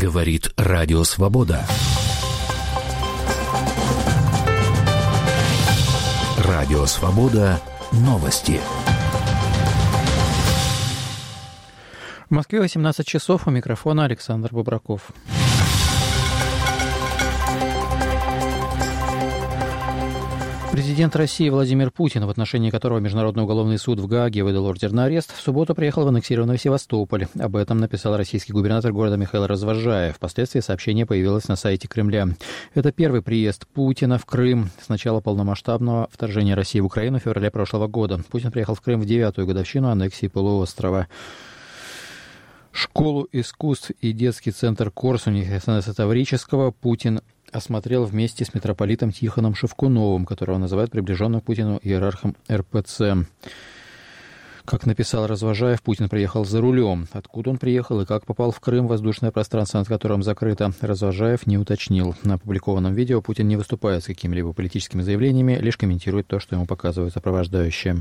Говорит Радио Свобода. Радио Свобода. Новости. В Москве 18 часов. У микрофона Александр Бобраков. Президент России Владимир Путин, в отношении которого Международный уголовный суд в Гааге выдал ордер на арест, в субботу приехал в аннексированный Севастополь. Об этом написал российский губернатор города Михаил Развозжаев. Впоследствии сообщение появилось на сайте Кремля. Это первый приезд Путина в Крым с начала полномасштабного вторжения России в Украину в феврале прошлого года. Путин приехал в Крым в 9-ю годовщину аннексии полуострова. Школу искусств и детский центр Корсунь университета Таврического Путин осмотрел вместе с митрополитом Тихоном Шевкуновым, которого называют приближенным к Путину иерархом РПЦ. Как написал Развозжаев, Путин приехал за рулем. Откуда он приехал и как попал в Крым, воздушное пространство над которым закрыто, Развозжаев не уточнил. На опубликованном видео Путин не выступает с какими-либо политическими заявлениями, лишь комментирует то, что ему показывают сопровождающие.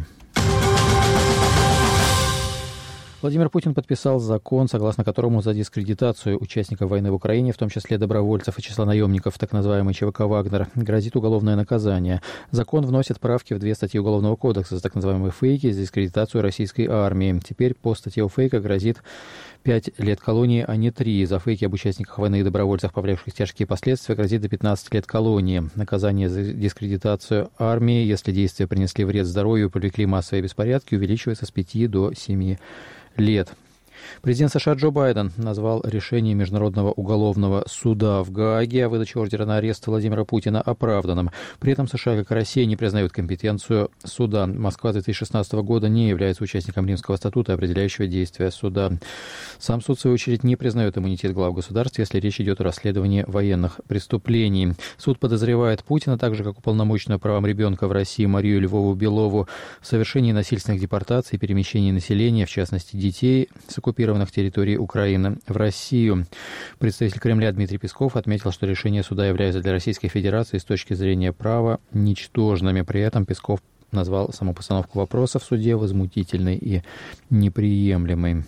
Владимир Путин подписал закон, согласно которому за дискредитацию участников войны в Украине, в том числе добровольцев и числа наемников, так называемый ЧВК «Вагнер», грозит уголовное наказание. Закон вносит правки в 2 статьи Уголовного кодекса за так называемые фейки, за дискредитацию российской армии. Теперь по статье о фейках грозит 5 лет колонии, а не 3. За фейки об участниках войны и добровольцах, повлекших тяжкие последствия, грозит до 15 лет колонии. Наказание за дискредитацию армии, если действия принесли вред здоровью и привлекли массовые беспорядки, увеличивается с 5 до 7 лет. Президент США Джо Байден назвал решение Международного уголовного суда в Гааге о выдаче ордера на арест Владимира Путина оправданным. При этом США, как и Россия, не признают компетенцию суда. Москва 2016 года не является участником Римского статута, определяющего действия суда. Сам суд, в свою очередь, не признает иммунитет глав государств, если речь идет о расследовании военных преступлений. Суд подозревает Путина, так же как уполномоченную по правам ребенка в России Марию Львову-Белову, в совершении насильственных депортаций и перемещении населения, в частности детей, с оккупированных территорий Украины в Россию. Представитель Кремля Дмитрий Песков отметил, что решения суда являются для Российской Федерации с точки зрения права ничтожными. При этом Песков назвал саму постановку вопроса в суде возмутительной и неприемлемой.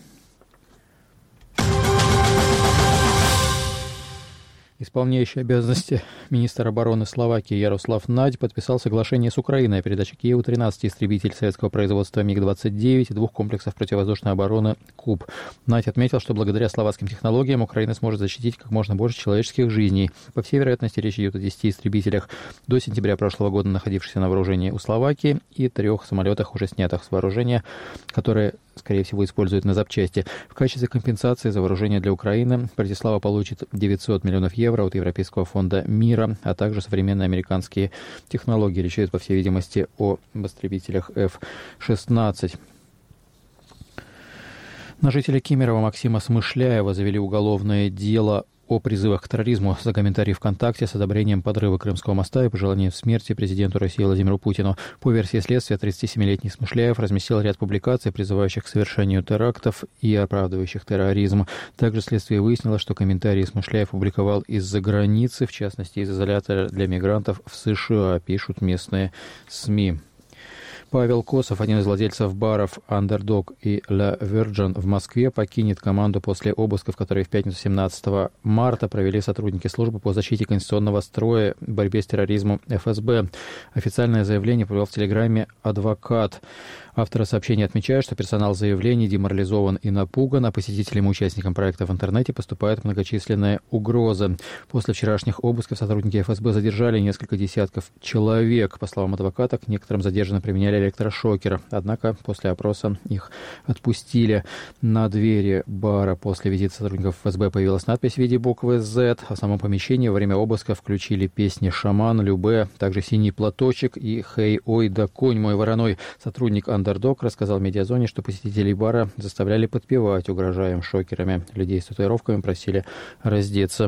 Исполняющий обязанности министра обороны Словакии Ярослав Надь подписал соглашение с Украиной о передаче Киеву 13 истребителей советского производства МиГ-29 и 2 комплексов противовоздушной обороны «Куб». Надь отметил, что благодаря словацким технологиям Украина сможет защитить как можно больше человеческих жизней. По всей вероятности, речь идет о 10 истребителях до сентября прошлого года, находившихся на вооружении у Словакии, и 3 самолетах, уже снятых с вооружения, которые, скорее всего, используют на запчасти. В качестве компенсации за вооружение для Украины Братислава получит 900 миллионов евро от Европейского фонда мира, а также современные американские технологии. Речь идет, по всей видимости, о истребителях F-16. На жителя Кемерово Максима Смышляева завели уголовное дело о призывах к терроризму за комментарий ВКонтакте с одобрением подрыва Крымского моста и пожеланием смерти президенту России Владимиру Путину. По версии следствия, 37-летний Смышляев разместил ряд публикаций, призывающих к совершению терактов и оправдывающих терроризм. Также следствие выяснило, что комментарии Смышляев публиковал из-за границы, в частности, из изолятора для мигрантов в США, пишут местные СМИ. Павел Косов, один из владельцев баров «Андердог» и «Ла Virgin» в Москве, покинет команду после обысков, которые в пятницу 17 марта провели сотрудники службы по защите конституционного строя и борьбе с терроризмом ФСБ. Официальное заявление провел в Телеграме адвокат. Авторы сообщения отмечают, что персонал заявлений деморализован и напуган, а посетителям и участникам проекта в интернете поступают многочисленные угрозы. После вчерашних обысков сотрудники ФСБ задержали несколько десятков человек. По словам адвоката, к некоторым задержанным применяли электрошокер. Однако после опроса их отпустили. На двери бара после визита сотрудников ФСБ появилась надпись в виде буквы «З». А в самом помещении во время обыска включили песни «Шаман», «Любэ», также «Синий платочек» и «Хей, ой, да конь мой вороной». Сотрудник «Андердог» рассказал медиазоне, что посетителей бара заставляли подпевать, угрожая им шокерами. Людей с татуировками просили раздеться.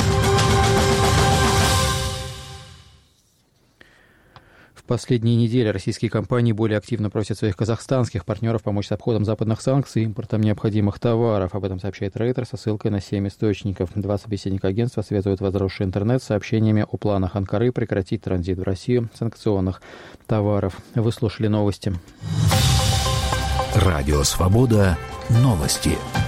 В последние недели российские компании более активно просят своих казахстанских партнеров помочь с обходом западных санкций и импортом необходимых товаров. Об этом сообщает Рейтер со ссылкой на 7 источников. 2 собеседника агентства связывают возросший интернет с сообщениями о планах Анкары прекратить транзит в Россию санкционных товаров. Вы слушали новости. Радио Свобода. Новости.